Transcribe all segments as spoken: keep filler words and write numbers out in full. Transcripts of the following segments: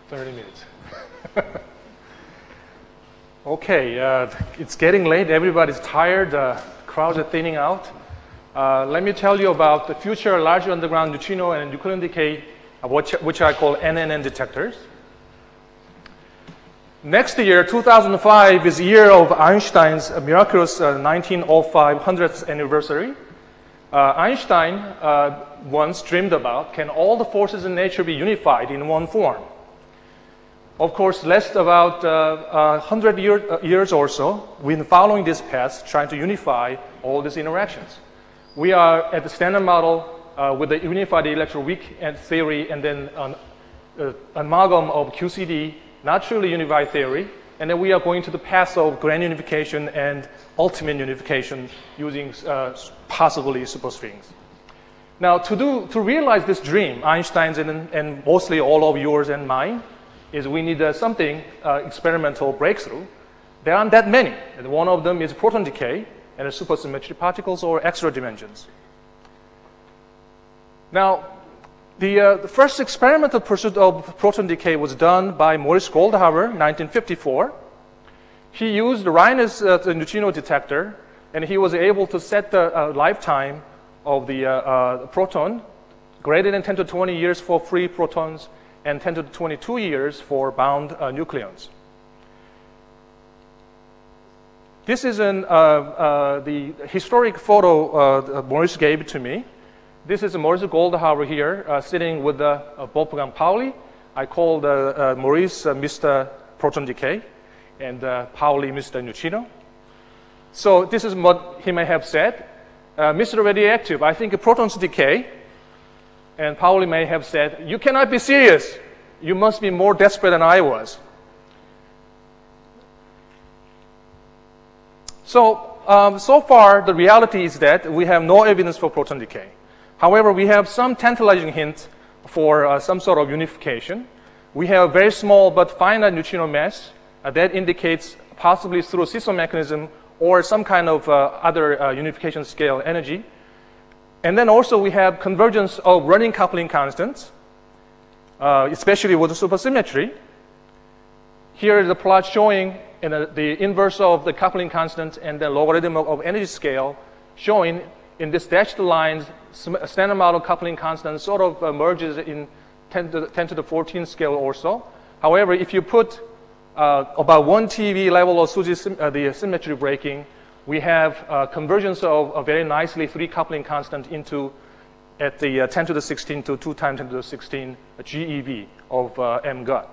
thirty minutes. Okay, uh, it's getting late. Everybody's tired. Uh, crowds are thinning out. Uh, let me tell you about the future large underground neutrino and nucleon decay, uh, which, which I call N N N detectors. Next year, two thousand five, is the year of Einstein's miraculous uh, nineteen oh five hundredth anniversary. Uh, Einstein uh, once dreamed about, can all the forces in nature be unified in one form? Of course, less about uh, one hundred year, uh, years or so, we've been following this path, trying to unify all these interactions. We are at the Standard Model uh, with the unified electroweak theory and then an uh, amalgam of Q C D, not truly unified theory, and then we are going to the path of grand unification and ultimate unification using uh, possibly superstrings. Now, to, do, to realize this dream, Einstein's and, and mostly all of yours and mine, is we need uh, something, uh, experimental breakthrough. There aren't that many. And one of them is proton decay and supersymmetry particles or extra dimensions. Now, the, uh, the first experimental pursuit of proton decay was done by Maurice Goldhaber in nineteen fifty-four. He used the Rayner's uh, the neutrino detector, and he was able to set the uh, lifetime of the uh, uh, proton greater than ten to twenty years for free protons and ten to twenty-two years for bound uh, nucleons. This is an, uh, uh, the historic photo uh, Maurice gave to me. This is Maurice Goldhaber here uh, sitting with uh, Wolfgang Pauli. I called uh, uh, Maurice uh, Mister Proton Decay and uh, Pauli Mister Neutrino. So this is what he may have said. Uh, Mister Radioactive, I think protons decay. And Pauli may have said, you cannot be serious. You must be more desperate than I was. So, um, so far, the reality is that we have no evidence for proton decay. However, we have some tantalizing hints for uh, some sort of unification. We have very small but finite neutrino mass uh, that indicates possibly through a seesaw mechanism or some kind of uh, other uh, unification scale energy. And then also we have convergence of running coupling constants, uh, especially with the supersymmetry. Here is the plot showing in a, the inverse of the coupling constant and the logarithm of, of energy scale, showing in this dashed lines, Standard Model coupling constant sort of uh, merges in ten to the fourteen scale or so. However, if you put uh, about one T eV level of SUSY, uh, the symmetry breaking, we have uh, convergence of a very nicely three coupling constant into at the uh, ten to the sixteen to two times ten to the sixteen G E V of uh, M gut.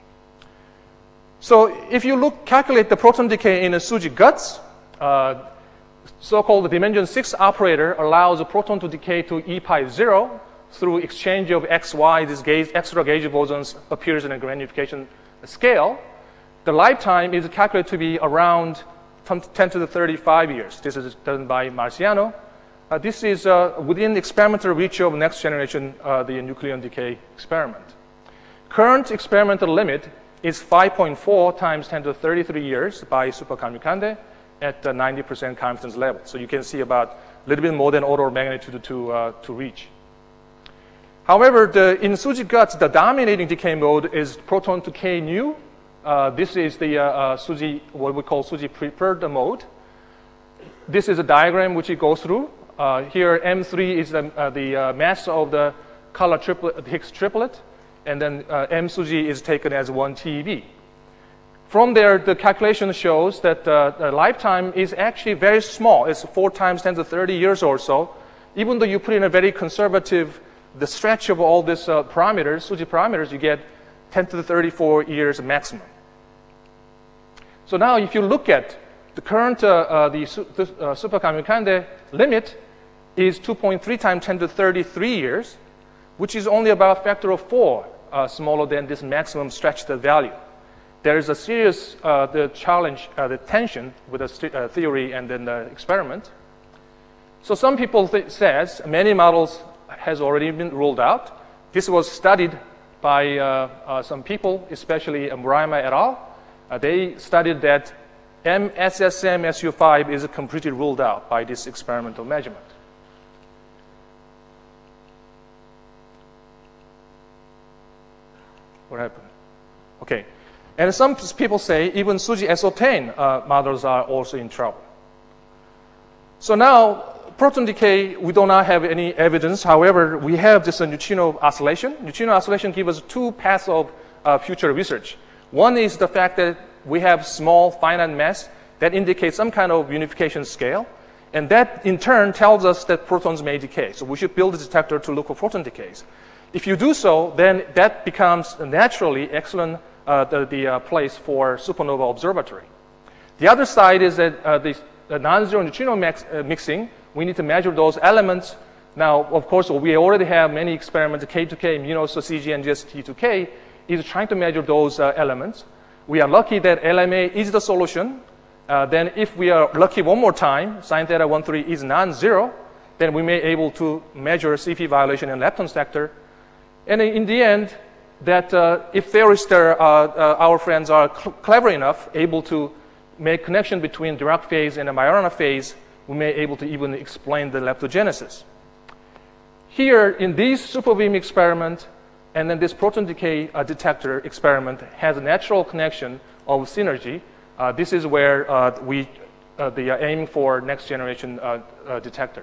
So if you look, calculate the proton decay in a SUSY guts, uh, so-called dimension six operator allows a proton to decay to E pi zero through exchange of X, Y. This gauge, extra gauge bosons appears in a grand unification scale. The lifetime is calculated to be around ten to the thirty-five years. This is done by Marciano. Uh, this is uh, within experimental reach of next generation, uh, the nucleon decay experiment. Current experimental limit is five point four times ten to the thirty-three years by Super Kamiokande at uh, ninety percent confidence level. So you can see about a little bit more than order of magnitude to, uh, to reach. However, the, in SUSY guts, the dominating decay mode is proton to K nu. Uh, this is the uh, uh, SUSY, what we call SUSY preferred mode. This is a diagram which it goes through. Uh, here, M three is the, uh, the uh, mass of the color triplet, the Higgs triplet, and then uh, M SUSY is taken as one T eV. From there, the calculation shows that uh, the lifetime is actually very small. It's four times ten to the thirty years or so. Even though you put in a very conservative, the stretch of all these uh, parameters, SUSY parameters, you get ten to the thirty-four years maximum. So now if you look at the current, uh, uh, the, the uh, Super Kamiokande limit is two point three times ten to the thirty-three years, which is only about a factor of four uh, smaller than this maximum stretched value. There is a serious uh, the challenge, uh, the tension with the uh, theory and then the experiment. So some people th says many models has already been ruled out. This was studied by uh, uh, some people, especially uh, Murayama et al. Uh, they studied that M S S M S U five is completely ruled out by this experimental measurement. What happened? Okay. And some people say even SUJI exotane uh, models are also in trouble. So now, proton decay, we do not have any evidence. However, we have this uh, neutrino oscillation. Neutrino oscillation gives us two paths of uh, future research. One is the fact that we have small finite mass that indicates some kind of unification scale. And that, in turn, tells us that protons may decay. So we should build a detector to look for proton decays. If you do so, then that becomes naturally excellent uh, the, the uh, place for supernova observatory. The other side is that uh, the, the non-zero neutrino mix, uh, mixing, we need to measure those elements. Now, of course, we already have many experiments, K two K, Immunos, C G, and G S T two K, is trying to measure those uh, elements. We are lucky that L M A is the solution. Uh, then if we are lucky one more time, sin theta one three is non-zero, then we may be able to measure C P violation in lepton sector. And in the end, that uh, if theorists, uh, uh, our friends are cl clever enough, able to make connection between Dirac phase and the Majorana phase, we may be able to even explain the leptogenesis. Here, in this superbeam experiment, and then this proton decay uh, detector experiment has a natural connection of synergy. Uh, this is where uh, we uh, the, uh, aim for next generation uh, uh, detector.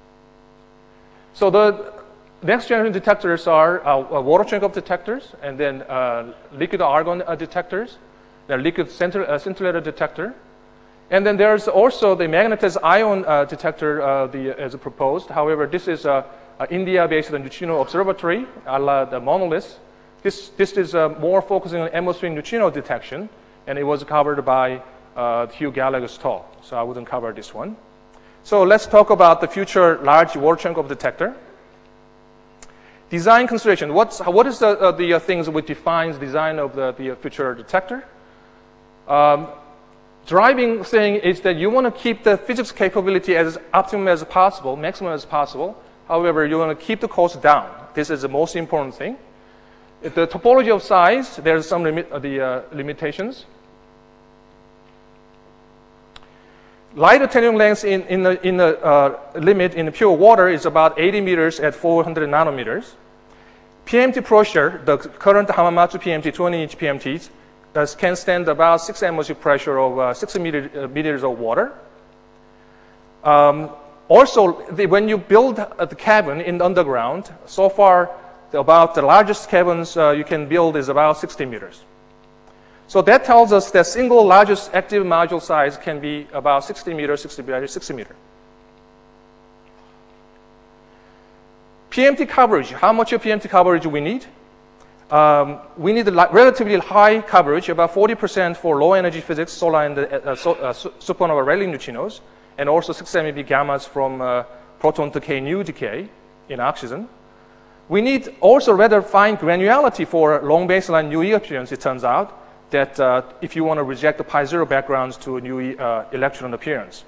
So the next generation detectors are uh, water Cherenkov detectors, and then uh, liquid argon uh, detectors, the liquid uh, scintillator detector, and then there's also the magnetized ion uh, detector uh, the, as proposed. However, this is a, a India-based neutrino observatory, a la the Monolith. This this is uh, more focusing on atmospheric neutrino detection. And it was covered by uh, Hugh Gallagher's talk, so I wouldn't cover this one. So let's talk about the future large water Cherenkov detector. Design consideration. What's, what is the, uh, the uh, things which defines design of the, the future detector? Um, driving thing is that you want to keep the physics capability as optimum as possible, maximum as possible. However, you want to keep the cost down. This is the most important thing. The topology of size, there's some limit, uh, the uh, limitations. Light attenuating length in, in the, in the uh, limit in pure water is about eighty meters at four hundred nanometers. P M T pressure, the current Hamamatsu P M T, twenty inch P M Ts, uh, can stand about six atmosphere pressure of uh, sixty meter, uh, meters of water. Um, also, the, when you build uh, the cabin in the underground, so far, the, about the largest cabins uh, you can build is about sixty meters. So that tells us that single largest active module size can be about sixty meters, sixty meters, sixty meters. P M T coverage, how much of P M T coverage we need? Um, we need a relatively high coverage, about forty percent for low energy physics, solar and uh, so, uh, supernova Rayleigh neutrinos, and also six M E B gammas from uh, proton decay, nu decay in oxygen. We need also rather fine granularity for long baseline nu E appearance, it turns out, that uh, if you want to reject the pi zero backgrounds to a new uh, electron appearance.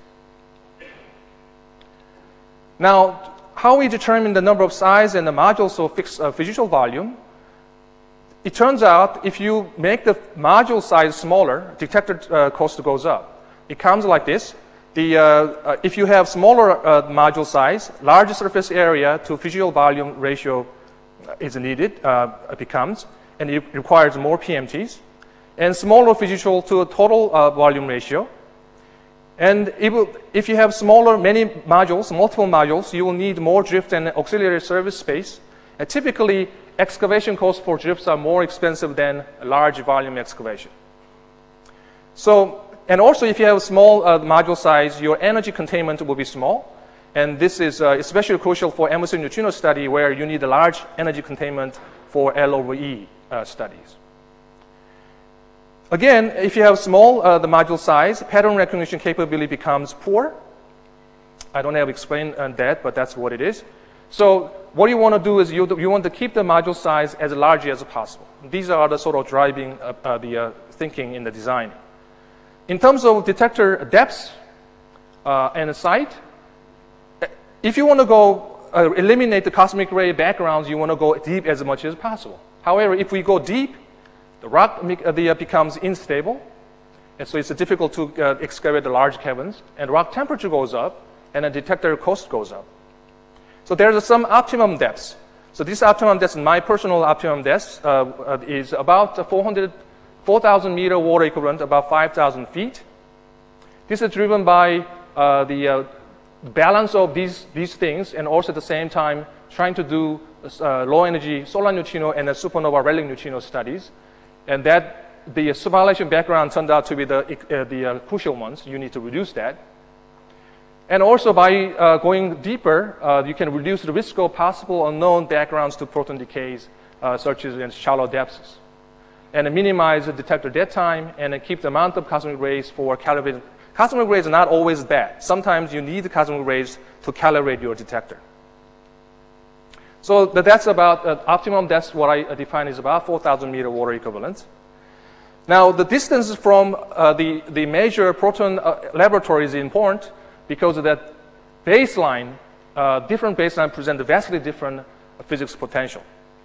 Now, how we determine the number of size and the modules of fixed uh, visual volume, it turns out if you make the module size smaller, detector uh, cost goes up. It comes like this. The, uh, uh, if you have smaller uh, module size, larger surface area to visual volume ratio is needed, uh, it becomes, and it requires more P M Ts. And smaller visual to a total uh, volume ratio. And it will, if you have smaller, many modules, multiple modules, you will need more drift and auxiliary service space. And typically, excavation costs for drifts are more expensive than large volume excavation. So, and also if you have a small uh, module size, your energy containment will be small. And this is uh, especially crucial for atmospheric neutrino study where you need a large energy containment for L over E uh, studies. Again, if you have small uh, the module size, pattern recognition capability becomes poor. I don't have to explain uh, that, but that's what it is. So what you want to do is you, you want to keep the module size as large as possible. These are the sort of driving uh, uh, the uh, thinking in the design. In terms of detector depth uh, and site, if you want to go uh, eliminate the cosmic ray backgrounds, you want to go deep as much as possible. However, if we go deep, the rock uh, the, uh, becomes unstable, and so it's uh, difficult to uh, excavate the large caverns, and rock temperature goes up, and the detector cost goes up. So there's some optimum depths. So this optimum depth, my personal optimum depth, uh, uh, is about four hundred four thousand meter water equivalent, about five thousand feet. This is driven by uh, the uh, balance of these, these things, and also at the same time trying to do uh, low energy solar neutrino and supernova Rayleigh neutrino studies. And that the superhalation background turned out to be the, uh, the uh, crucial ones. You need to reduce that. And also by uh, going deeper, uh, you can reduce the risk of possible unknown backgrounds to proton decays, uh, such as in shallow depths. And minimize the detector dead time and keep the amount of cosmic rays for calibrated. Cosmic rays are not always bad. Sometimes you need the cosmic rays to calibrate your detector. So that's about uh, optimum. That's what I define is about four thousand meter water equivalent. Now, the distance from uh, the, the major proton uh, laboratory is important because of that baseline, uh, different baseline present a vastly different physics potential.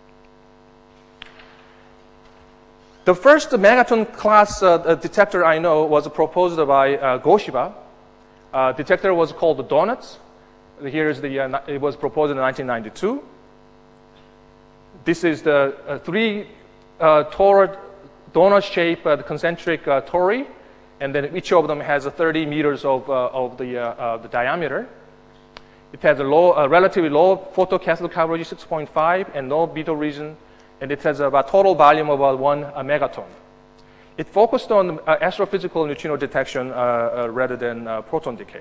The first megaton class uh, detector I know was proposed by uh, Goshiba. Uh, detector was called the Donuts. Here is the, uh, it was proposed in nineteen ninety-two. This is the uh, three uh, tor donut-shaped uh, concentric uh, tori, and then each of them has uh, thirty meters of, uh, of the, uh, uh, the diameter. It has a low, uh, relatively low photocathode coverage, six point five, and no beta region. And it has about total volume of about one uh, megaton. It focused on uh, astrophysical neutrino detection uh, uh, rather than uh, proton decay.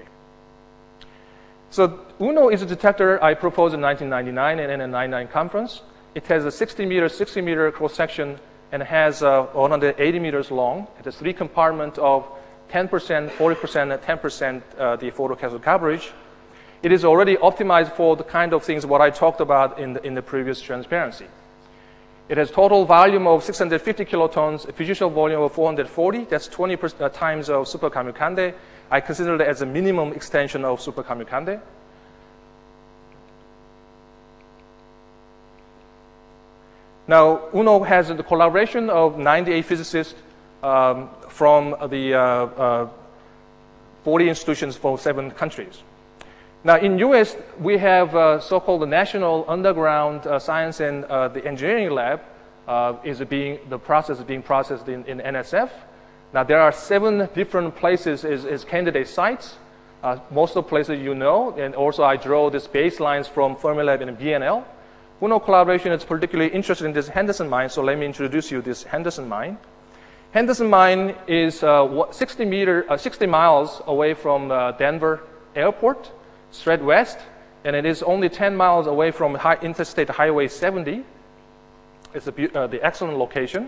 So UNO is a detector I proposed in nineteen ninety-nine and in a ninety-nine conference. It has a sixty meter, sixty meter cross section and has uh, one hundred eighty meters long. It has three compartments of ten percent, forty percent, and ten percent uh, the photocathode coverage. It is already optimized for the kind of things what I talked about in the, in the previous transparency. It has total volume of six hundred fifty kilotons, a physical volume of four hundred forty. That's twenty uh, times of Super Kamiokande. I consider it as a minimum extension of Super Kamiokande. Now, UNO has the collaboration of ninety-eight physicists um, from the uh, uh, forty institutions from seven countries. Now, in U S, we have uh, so-called National Underground uh, Science and uh, the Engineering Lab uh, is being, the process is being processed in, in N S F. Now, there are seven different places as, as candidate sites. Uh, most of the places you know, and also I draw these baselines from Fermilab and B N L. UNO collaboration is particularly interested in this Henderson mine, so let me introduce you this Henderson mine. Henderson mine is uh, sixty, meter, uh, sixty miles away from uh, Denver Airport, straight west, and it is only ten miles away from high, Interstate Highway seventy. It's a, uh, the excellent location.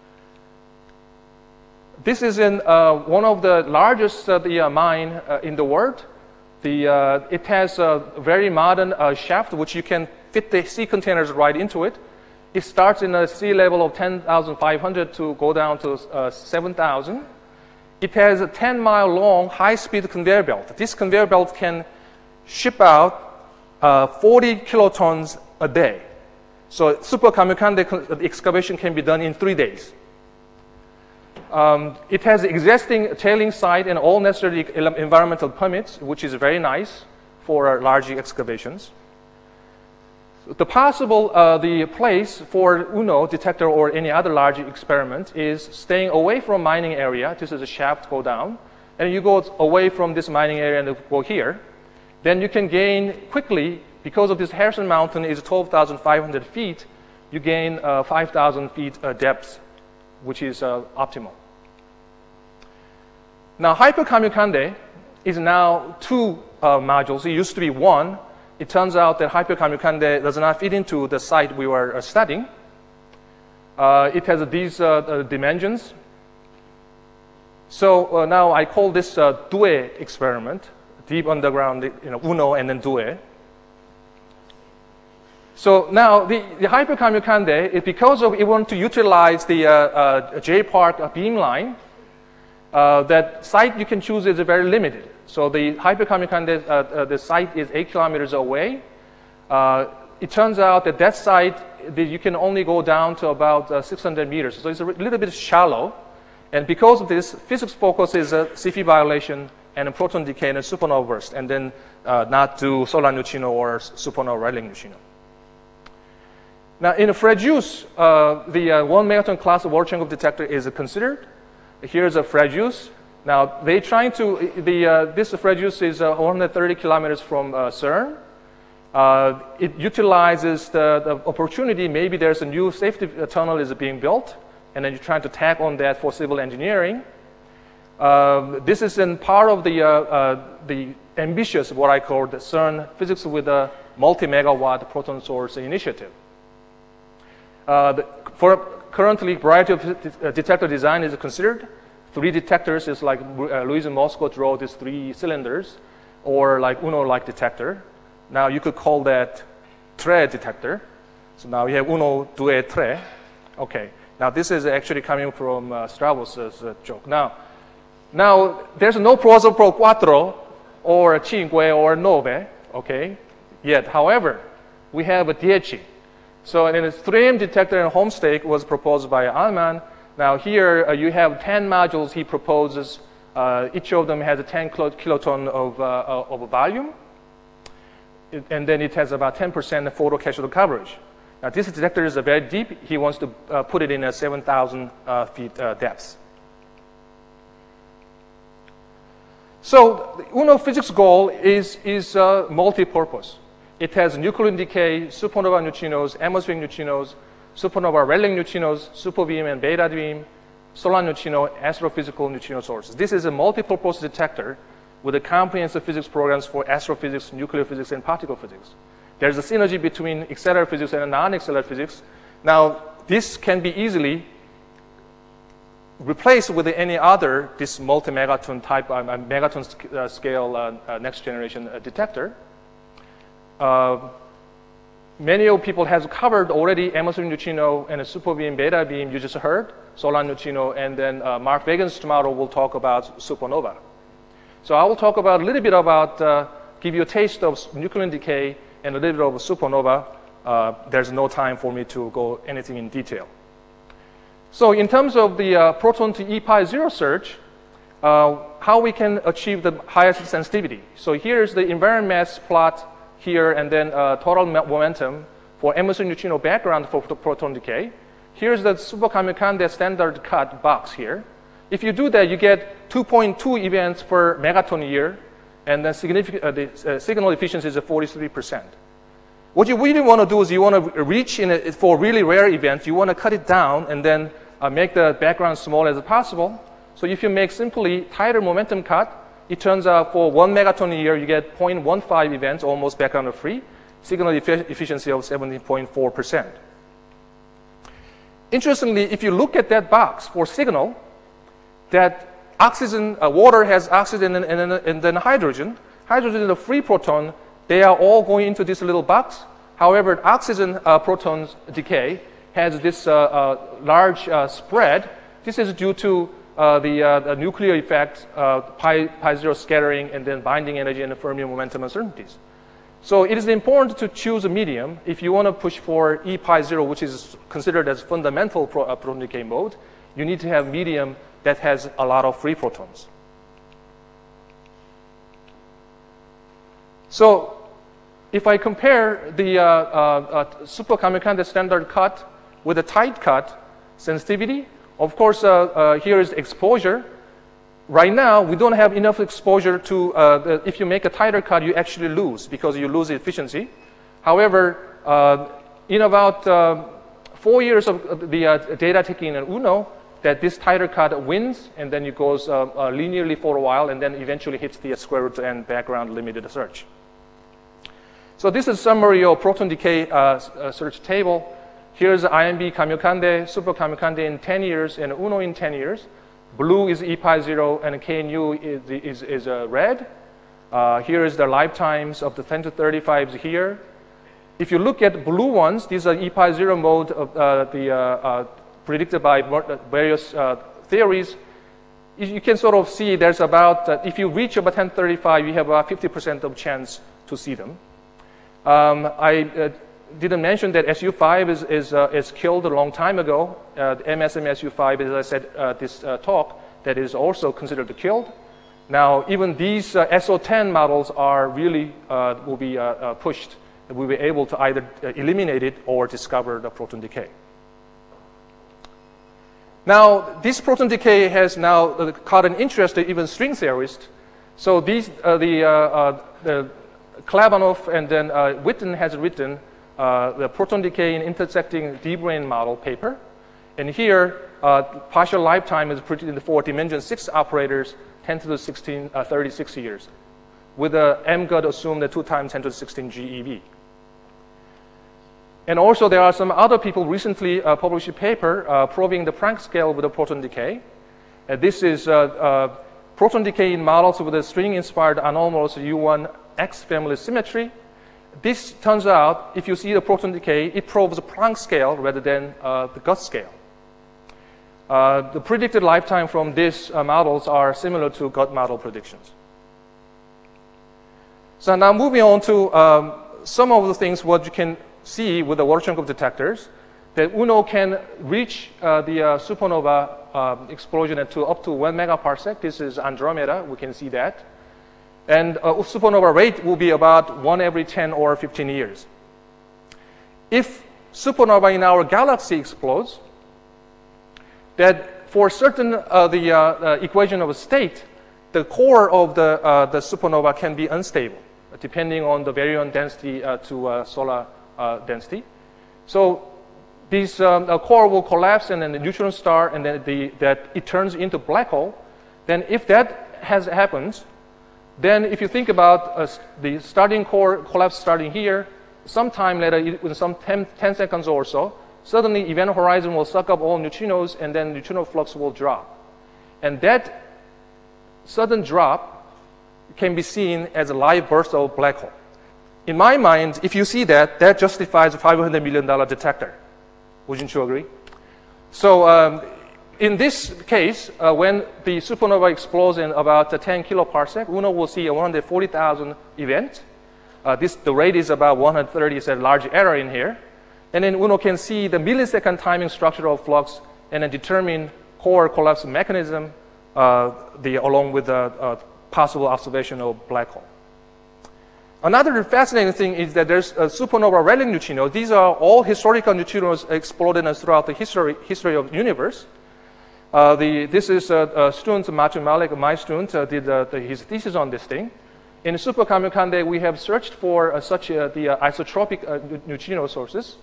This is in uh, one of the largest uh, the, uh, mine uh, in the world. The, uh, it has a very modern uh, shaft which you can fit the sea containers right into it. It starts in a sea level of ten thousand five hundred to go down to uh, seven thousand. It has a ten mile long high-speed conveyor belt. This conveyor belt can ship out uh, forty kilotons a day. So Super Kamiokande excavation can be done in three days. Um, it has existing tailing site and all necessary environmental permits, which is very nice for large excavations. The possible uh, the place for UNO detector or any other large experiment is staying away from mining area. This is a shaft go down, and you go away from this mining area and go here. Then you can gain quickly, because of this Harrison Mountain is twelve thousand five hundred feet, you gain uh, five thousand feet uh, depth, which is uh, optimal. Now, Hyper Kamiokande is now two uh, modules. It used to be one. It turns out that Hyper Kamiokande does not fit into the site we were uh, studying. Uh, it has uh, these uh, uh, dimensions. So uh, now I call this uh, Due experiment, deep underground, you know, UNO and then Due. So now the, the Hyper Kamiokande is because of it want to utilize the uh, uh, J-Park uh, beamline. Uh, that site you can choose is very limited. So the Hyper Kamiokande, uh, uh, the site is eight kilometers away. Uh, it turns out that that site, that you can only go down to about uh, six hundred meters. So it's a little bit shallow. And because of this, physics focus is a C F I violation and a proton decay and a supernova burst, and then uh, not do solar neutrino or supernova Rayleigh neutrino. Now, in a Frejus, uh, the uh, one megaton class of Volchenkov detector is considered. Here's a Frejus. Now, they trying to, the, uh, this Frejus is uh, one hundred thirty kilometers from uh, CERN. Uh, it utilizes the, the opportunity, maybe there's a new safety tunnel is being built, and then you're trying to tack on that for civil engineering. Uh, this is in part of the, uh, uh, the ambitious, what I call the CERN physics with a multi-megawatt proton source initiative. Uh, the, for currently, variety of de detector design is considered. Three detectors is like uh, Louis Moscot wrote these three cylinders, or like UNO-like detector. Now you could call that tre detector. So now we have uno, due, tre. Okay. Now this is actually coming from uh, Strauss's uh, joke. Now, now there's no proposal pro cuatro, or cinque, or nove. Okay. Yet, however, we have a dieci. So in a three M detector and home stake was proposed by Allman. Now here uh, you have ten modules he proposes. Uh, each of them has a ten kiloton of, uh, of volume. It, and then it has about ten percent photocathode coverage. Now this detector is uh, very deep. He wants to uh, put it in a seven thousand uh, feet uh, depth. So the UNO physics goal is, is uh, multi-purpose. It has nuclear decay, supernova neutrinos, atmospheric neutrinos, supernova Rayleigh neutrinos, superbeam and beta beam, solar neutrino, astrophysical neutrino sources. This is a multi-purpose detector with a comprehensive physics programs for astrophysics, nuclear physics, and particle physics. There's a synergy between accelerated physics and non-accelerated physics. Now, this can be easily replaced with any other, this multi-megaton type, uh, megaton uh, scale uh, uh, next generation uh, detector. Uh, many of people have covered already atmospheric neutrino and a superbeam, beta beam, you just heard, solar neutrino, and then uh, Mark Vagan's tomorrow will talk about supernova. So I will talk about a little bit about, uh, give you a taste of nuclear decay and a little bit of supernova. Uh, there's no time for me to go anything in detail. So in terms of the uh, proton to E pi zero search, uh, how we can achieve the highest sensitivity. So here's the invariant mass plot here, and then uh, total momentum for atmospheric neutrino background for proton decay. Here's the Super Kamiokande standard cut box here. If you do that, you get two point two events per megaton a year, and then significant, uh, the uh, signal efficiency is forty-three percent. What you really want to do is you want to reach in a, for really rare events, you want to cut it down and then uh, make the background small as possible. So if you make simply tighter momentum cut, it turns out for one megaton a year, you get zero point one five events, almost background free, signal effi efficiency of seventeen point four percent. Interestingly, if you look at that box for signal, that oxygen, uh, water has oxygen and, and, and then hydrogen. Hydrogen is a free proton. They are all going into this little box. However, oxygen uh, protons decay has this uh, uh, large uh, spread. This is due to uh, the, uh, the nuclear effect, uh, pi, pi zero scattering, and then binding energy and the Fermi momentum uncertainties. So it is important to choose a medium. If you want to push for E pi zero, which is considered as fundamental pro, uh, proton decay mode, you need to have medium that has a lot of free protons. So if I compare the uh, uh, uh, Super Kamiokande standard cut with a tight cut sensitivity, of course, uh, uh, here is exposure. Right now, we don't have enough exposure to, uh, the, if you make a tighter cut, you actually lose because you lose efficiency. However, uh, in about uh, four years of the uh, data taking in UNO, that this tighter cut wins, and then it goes uh, uh, linearly for a while, and then eventually hits the square root and background limited search. So this is a summary of proton decay uh, uh, search table. Here's I M B Kamiokande, Super Kamiokande in ten years, and UNO in ten years. Blue is E pi zero, and K N U is, is, is uh, red. Uh, here is the lifetimes of the ten to thirty-fives here. If you look at blue ones, these are E pi zero mode of uh, the uh, uh, predicted by various uh, theories. You can sort of see there's about, uh, if you reach about ten thirty-five, you have about fifty percent of chance to see them. Um, I uh, didn't mention that S U five is, is, uh, is killed a long time ago. Uh, the M S M S U five, as I said uh, this uh, talk, that is also considered killed. Now, even these uh, S O ten models are really, uh, will be uh, uh, pushed we were able to either eliminate it or discover the proton decay. Now, this proton decay has now caught an interest to even string theorists. So these, uh, the, uh, uh, the Klabanov and then uh, Witten has written uh, the proton decay in intersecting D-brane model paper. And here, uh, partial lifetime is predicted for dimension six operators, ten to the sixteen, uh, thirty-six years, with the M G U D assumed at two times ten to the sixteen G E V. And also, there are some other people recently uh, published a paper uh, probing the Planck scale with the proton decay. Uh, this is uh, uh, proton decay in models with a string-inspired anomalous U one X family symmetry. This turns out, if you see the proton decay, it probes the Planck scale rather than uh, the G U D scale. Uh, the predicted lifetime from these uh, models are similar to G U D model predictions. So now moving on to um, some of the things what you can see with the water Cherenkov detectors, that UNO can reach uh, the uh, supernova uh, explosion at to up to one megaparsec. This is Andromeda, we can see that. And uh, supernova rate will be about one every ten or fifteen years. If supernova in our galaxy explodes, that for certain uh, the uh, uh, equation of a state, the core of the, uh, the supernova can be unstable, depending on the baryon density uh, to uh, solar uh, density. So this um, uh, core will collapse and then the neutron star, and then the, that it turns into black hole. Then if that has happened, then if you think about uh, the starting core collapse starting here, sometime later, within some ten, ten seconds or so, suddenly event horizon will suck up all neutrinos and then neutrino flux will drop. And that sudden drop can be seen as a live burst of black hole. In my mind, if you see that, that justifies a five hundred million dollar detector. Wouldn't you agree? So um, in this case, uh, when the supernova explodes in about uh, ten kiloparsec, UNO will see a one hundred forty thousand event. Uh, this, the rate is about one hundred thirty, it's a large error in here. And then UNO can see the millisecond timing structure of flux and then determine core collapse mechanism uh, the, along with the uh, possible observation of black hole. Another fascinating thing is that there's a supernova relic neutrino. These are all historical neutrinos exploded throughout the history, history of the universe. Uh, the, this is a, a student, Martin Malik, my student, uh, did uh, the, his thesis on this thing. In Super Kamiokande, we have searched for uh, such uh, the uh, isotropic uh, neutrino sources.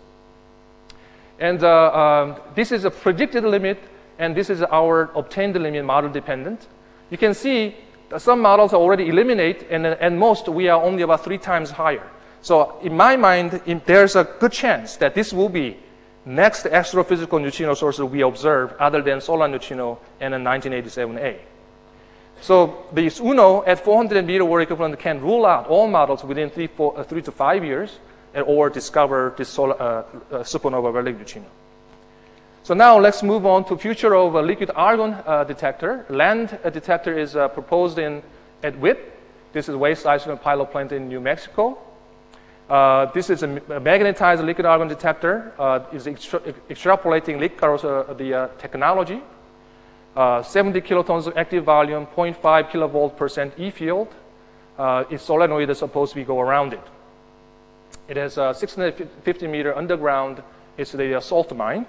And uh, um, this is a predicted limit, and this is our obtained limit model dependent. You can see that some models already eliminate, and at most we are only about three times higher. So in my mind, in, there's a good chance that this will be next astrophysical neutrino source we observe other than solar neutrino and a nineteen eighty-seven A. So this UNO at four hundred meter world equivalent can rule out all models within three, four, uh, three to five years and, or discover this solar, uh, uh, supernova relic neutrino. So now let's move on to future of a liquid argon uh, detector. LAND uh, detector is uh, proposed in at W I P. This is waste isotope pilot plant in New Mexico. Uh, this is a, a magnetized liquid argon detector. Uh, is extra extrapolating LICAROS, uh, the uh, technology. Uh, seventy kilotons of active volume, zero point five kilovolt percent E field. Uh, its solenoid is supposed to be go around it. It has a six hundred fifty meter underground. It's the uh, salt mine.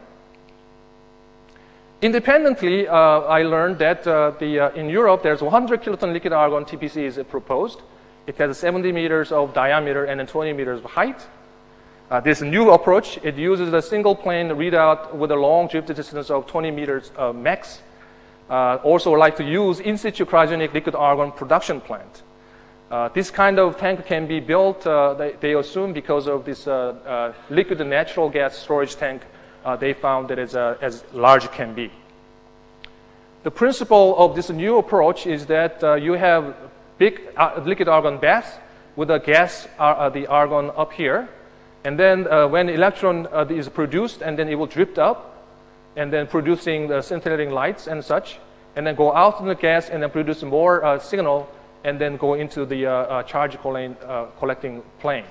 Independently, uh, I learned that uh, the, uh, in Europe, there's one hundred kiloton liquid argon T P C is proposed. It has seventy meters of diameter and then twenty meters of height. Uh, this new approach, it uses a single plane readout with a long drift distance of twenty meters uh, max. Uh, also like to use in situ cryogenic liquid argon production plant. Uh, this kind of tank can be built, uh, they, they assume, because of this uh, uh, liquid natural gas storage tank. Uh, they found that it's uh, as large as can be. The principle of this new approach is that uh, you have big uh, liquid argon bath with a gas, uh, the argon up here. And then uh, when electron uh, is produced, and then it will drift up, and then producing the scintillating lights and such, and then go out in the gas and then produce more uh, signal, and then go into the uh, uh, charge uh, collecting plane.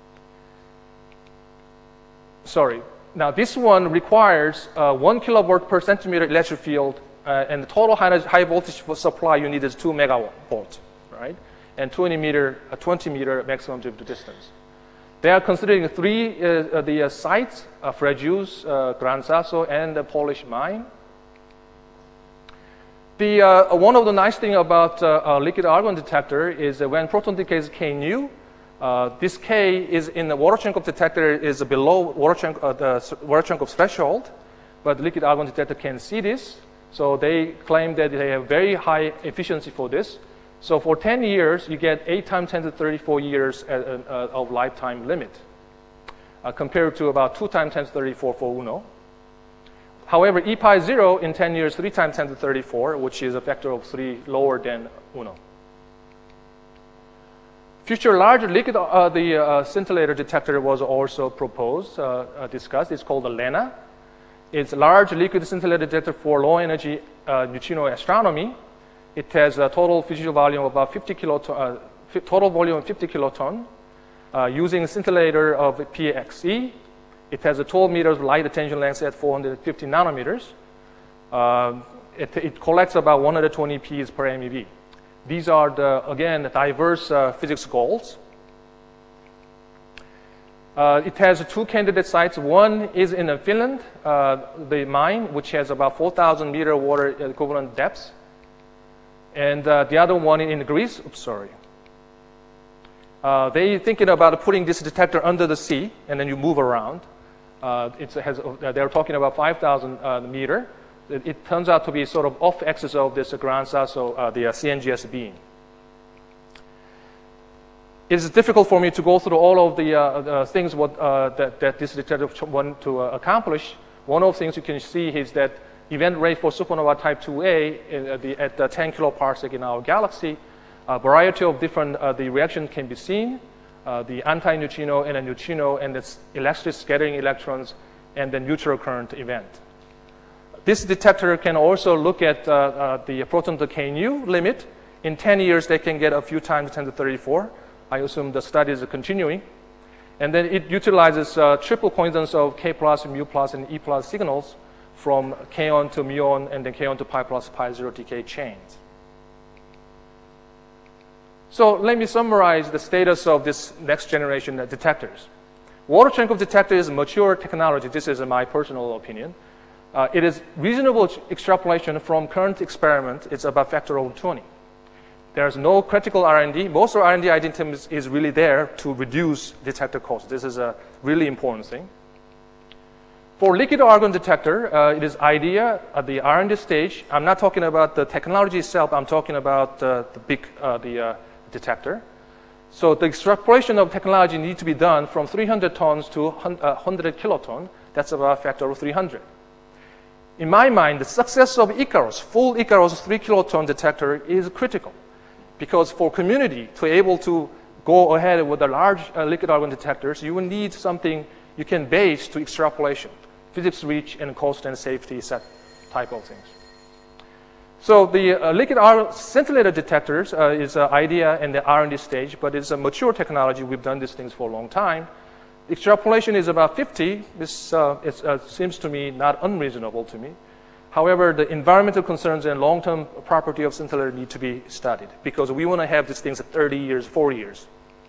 Sorry. Now this one requires uh, one kilovolt per centimeter electric field, uh, and the total high, high voltage supply you need is two megawatt, right? And twenty meter, uh, twenty meter maximum drift distance. They are considering three uh, the uh, sites, uh, Frejus, uh, Gran Sasso, and the Polish mine. The, uh, one of the nice things about uh, a liquid argon detector is that when proton decay is K nu, uh, this K is in the water-Cherenkov detector is below water uh, the water-Cherenkov threshold, but liquid argon detector can see this. So they claim that they have very high efficiency for this. So for ten years, you get eight times ten to the thirty-four years uh, uh, of lifetime limit, uh, compared to about two times ten to the thirty-four for UNO. However, E P I zero in ten years, three times ten to the thirty-four, which is a factor of three lower than UNO. Future larger liquid, uh, the uh, scintillator detector was also proposed, uh, uh, discussed. It's called the LENA. It's a large liquid scintillator detector for low energy uh, neutrino astronomy. It has a total physical volume of about fifty kiloton, uh, total volume of fifty kiloton, uh, using scintillator of P X E. It has a twelve meters light attention length at four hundred fifty nanometers. Uh, it, it collects about one hundred twenty Ps per M E V. These are the, again, diverse uh, physics goals. Uh, it has two candidate sites. One is in Finland, uh, the mine, which has about four thousand meter water equivalent depths. And uh, the other one in Greece, oops, sorry. Uh, they're thinking about putting this detector under the sea, and then you move around. Uh, it has, uh, they're talking about five thousand uh, meter. It, it turns out to be sort of off axis of this Gran Sasso, uh, the uh, C N G S beam. It's difficult for me to go through all of the, uh, the things what, uh, that, that this detector want to uh, accomplish. One of the things you can see is that event rate for supernova type two A at, the, at the ten kiloparsec in our galaxy, a variety of different uh, the reaction can be seen. Uh, the anti-neutrino and a neutrino and its electric scattering electrons and the neutral current event. This detector can also look at uh, uh, the proton to K nu limit. In ten years, they can get a few times ten to the thirty-four. I assume the studies are continuing. And then it utilizes uh, triple coincidence of K plus, mu plus, and E plus signals from K on to mu on and then K on to pi plus pi zero decay chains. So let me summarize the status of this next generation detectors. Water-Cherenkov detector is a mature technology. This is my personal opinion. Uh, it is reasonable extrapolation from current experiment. It's about factor of twenty. There's no critical R and D. Most of R and D item is, is really there to reduce detector cost. This is a really important thing. For liquid argon detector, uh, it is idea at the R and D stage. I'm not talking about the technology itself. I'm talking about uh, the big uh, the uh, detector. So the extrapolation of technology needs to be done from three hundred tons to one hundred kiloton. That's about a factor of three hundred. In my mind, the success of Icarus, full Icarus three kiloton detector is critical, because for community to be able to go ahead with the large uh, liquid argon detectors, you will need something you can base to extrapolation, physics reach and cost and safety set type of things. So the uh, liquid argon scintillator detectors uh, is an idea in the R and D stage, but it's a mature technology. We've done these things for a long time. Extrapolation is about fifty. This uh, it uh, seems to me not unreasonable to me. However, the environmental concerns and long-term property of scintillator need to be studied, because we want to have these things at thirty years, forty years.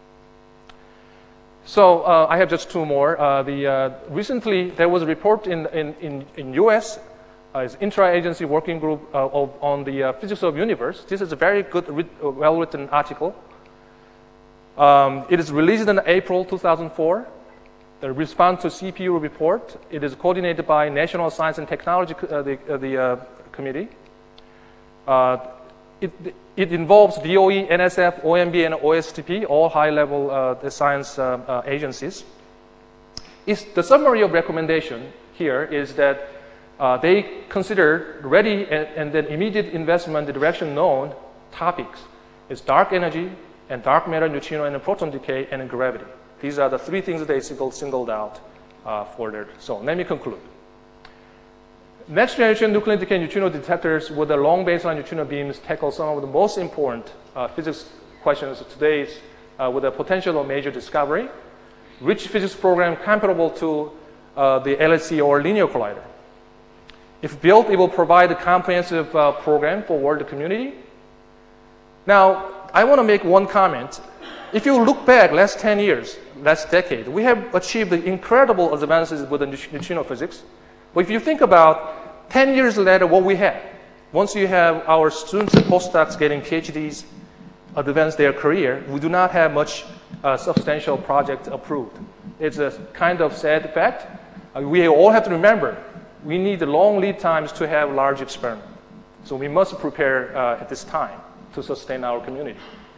So uh, I have just two more. Uh, the, uh, recently, there was a report in, in, in, in U S, uh, it's intra-agency working group uh, of, on the uh, physics of universe. This is a very good, well-written article. Um, it is released in April two thousand four. The response to C P U report. It is coordinated by National Science and Technology uh, the, uh, the, uh, Committee. Uh, it, it involves D O E, N S F, O M B, and O S T P, all high-level uh, the science uh, uh, agencies. It's, the summary of recommendation here is that uh, they consider ready and, and then immediate investment in direction known topics is dark energy and dark matter, neutrino, and proton decay, and gravity. These are the three things that they singled, singled out uh, for their. So let me conclude. Next generation nuclear decay neutrino detectors with the long baseline neutrino beams tackle some of the most important uh, physics questions of today's uh, with the potential of major discovery. Rich physics program comparable to uh, the L H C or linear collider. If built, it will provide a comprehensive uh, program for world community. Now, I want to make one comment. if you look back last ten years, last decade, we have achieved incredible advances with the neutrino physics. But if you think about ten years later what we have, once you have our students and postdocs getting PhDs, advance their career, we do not have much uh, substantial project approved. It's a kind of sad fact. Uh, we all have to remember, we need long lead times to have large experiments. So we must prepare uh, at this time to sustain our community.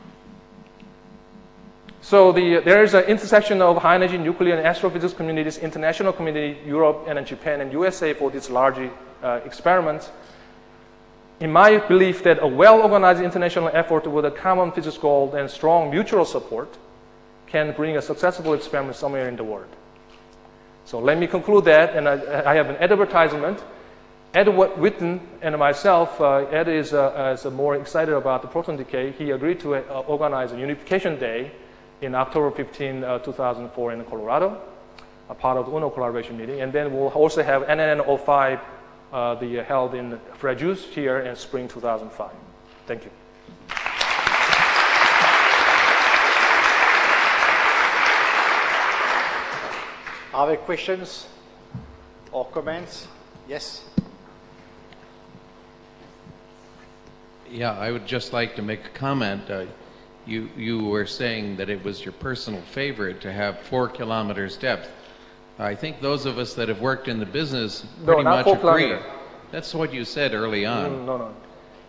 So the, there is an intersection of high energy nuclear and astrophysics communities, international community, Europe and Japan and U S A for these large uh, experiments. In my belief that a well-organized international effort with a common physics goal and strong mutual support can bring a successful experiment somewhere in the world. So let me conclude that, and I, I have an advertisement. Ed Witten and myself, uh, Ed is, uh, is more excited about the proton decay. He agreed to uh, organize a Unification Day in October fifteenth, uh, two thousand four in Colorado, a part of the UNO collaboration meeting. And then we'll also have N N N oh five uh, the, uh, held in Frejus here in spring two thousand five. Thank you. Are there questions or comments? Yes? Yeah, I would just like to make a comment. Uh, you, you were saying that it was your personal favorite to have four kilometers depth. I think those of us that have worked in the business pretty no, much four agree. kilometers. That's what you said early on. Mm, no, no.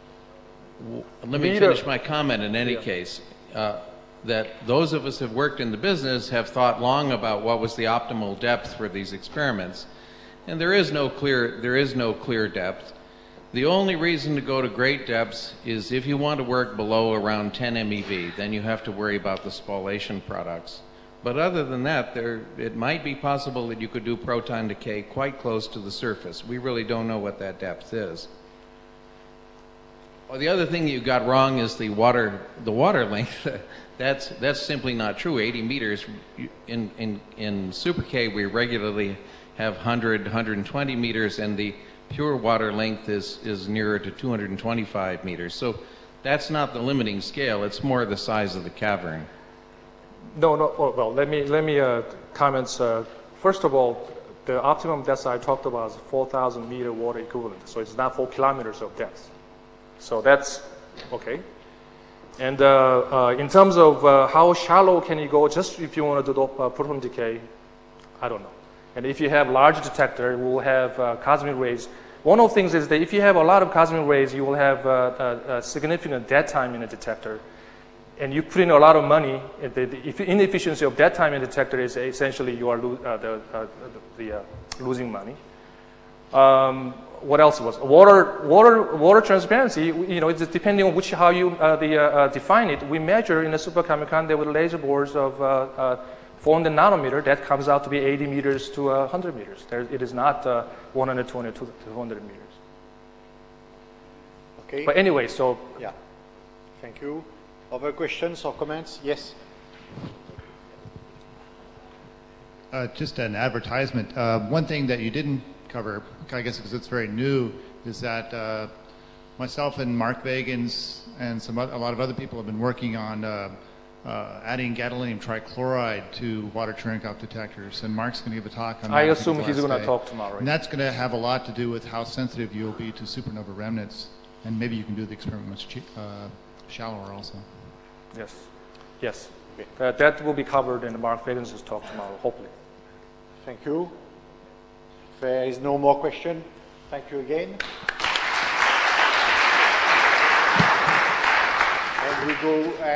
W Let me Meter. finish my comment in any yeah. case. Uh, that those of us who have worked in the business have thought long about what was the optimal depth for these experiments. And there is no clear, there is no clear depth. The only reason to go to great depths is if you want to work below around ten M E V, then you have to worry about the spallation products. But other than that, there, it might be possible that you could do proton decay quite close to the surface. We really don't know what that depth is. Well, the other thing you got wrong is the water, the water length. that's, that's simply not true. eighty meters, in, in, in Super K we regularly have one hundred, one hundred twenty meters, and the pure water length is, is nearer to two hundred twenty-five meters. So that's not the limiting scale, it's more the size of the cavern. No, no, oh, well, let me, let me uh, comment. Uh, first of all, the optimum depth I talked about is four thousand meter water equivalent. So it's not four kilometers of depth. So that's okay. And uh, uh, in terms of uh, how shallow can you go, just if you want to do uh, proton decay, I don't know. And if you have large detector, we'll have uh, cosmic rays. One of the things is that if you have a lot of cosmic rays, you will have uh, a, a significant dead time in the detector. And you put in a lot of money, the, the inefficiency of dead time in the detector is essentially you are lo uh, the, uh, the, the, uh, losing money. Um, what else was water? Water, water transparency. You know, it's depending on which how you uh, the, uh, uh, define it. We measure in the Super Kamiokande with laser bores of uh, uh, four hundred nanometer. That comes out to be eighty meters to uh, one hundred meters. There, it is not uh, one hundred, two hundred, two hundred meters. Okay. But anyway, so yeah. Thank you. Other questions or comments? Yes. Uh, just an advertisement. Uh, one thing that you didn't cover, I guess because it's very new, is that uh, myself and Mark Vagans and some other, a lot of other people have been working on uh, uh, adding gadolinium trichloride to water Cherenkov detectors. And Mark's going to give a talk on that. I assume he's going to talk tomorrow. Right? And that's going to have a lot to do with how sensitive you'll be to supernova remnants. And maybe you can do the experiment much cheap, uh, shallower also. Yes, yes. Okay. Uh, that will be covered in Mark Vagans' talk tomorrow, hopefully. Thank you. If there is no more question, thank you again. And we go. Uh,